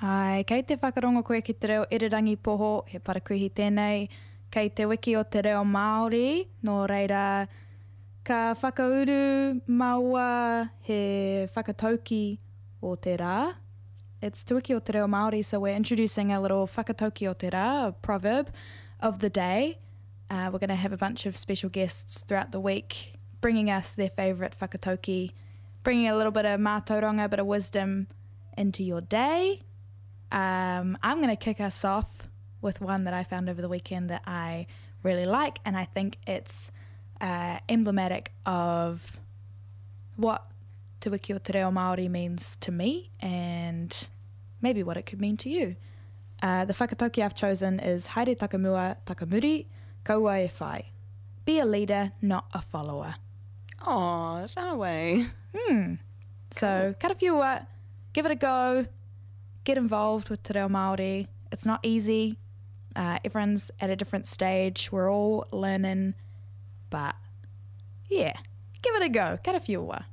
Ai, kei te whakarongo koe ki te reo irirangi poho, he parakuhi tēnei, kei te wiki o te reo Māori, nō reira, ka whakauru maua he whakatauki o te rā. It's te wiki o te reo Māori, so we're introducing a little whakatauki o te rā, a proverb of the day. We're going to have a bunch of special guests throughout the week, bringing us their favourite whakatauki, bringing a little bit of mātauranga, a bit of wisdom into your day. I'm going to kick us off with one that I found over the weekend that I really like, and I think it's emblematic of what Te Wiki o Te Reo Māori means to me and maybe what it could mean to you. The whakatauki I've chosen is Haere takamua takamuri, kaua e whai. Be a leader, not a follower. Oh, rawe. So, karawhiua, give it a go, get involved with Te Reo Māori. It's not easy. Everyone's at a different stage. We're all learning. But, yeah, give it a go. Karawhiua.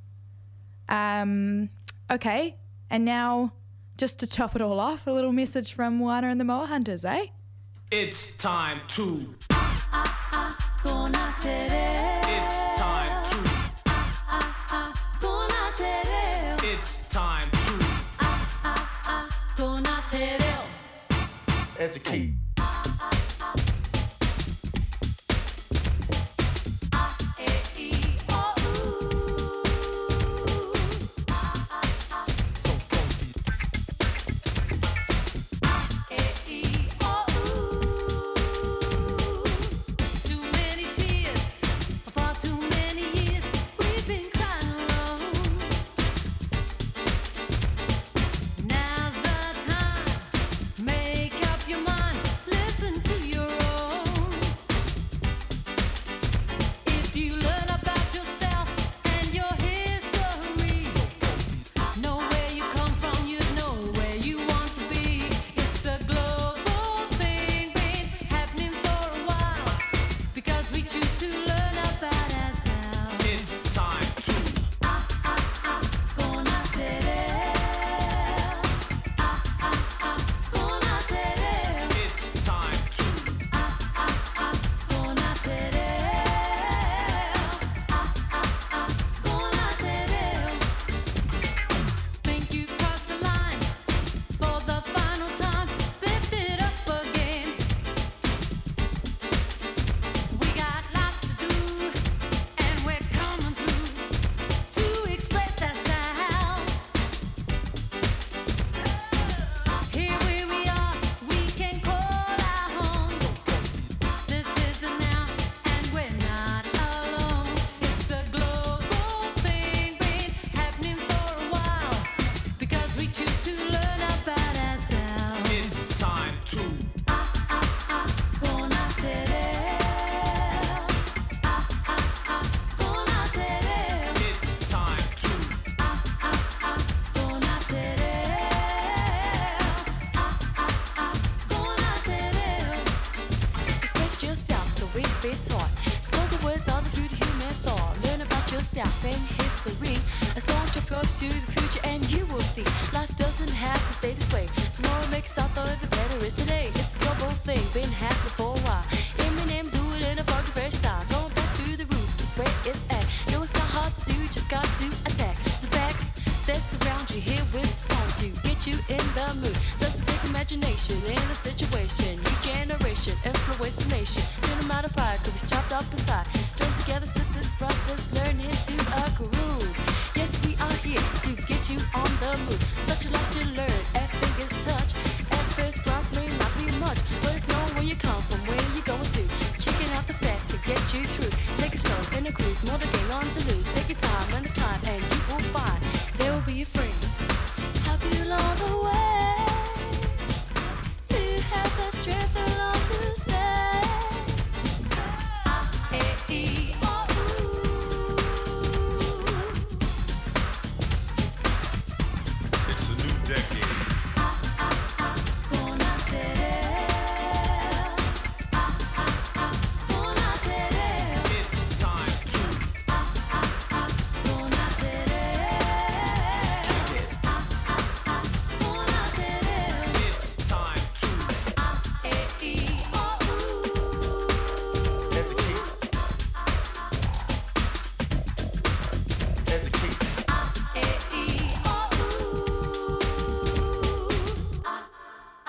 Okay, and now, just to top it all off, a little message from Moana and the Moa Hunters, eh? It's time to. Kona te reo. It's time to. Kona te reo. It's time to. Kona te reo. Educate. Situation, new generation, influence the nation. Cinematic fire could be strapped up inside.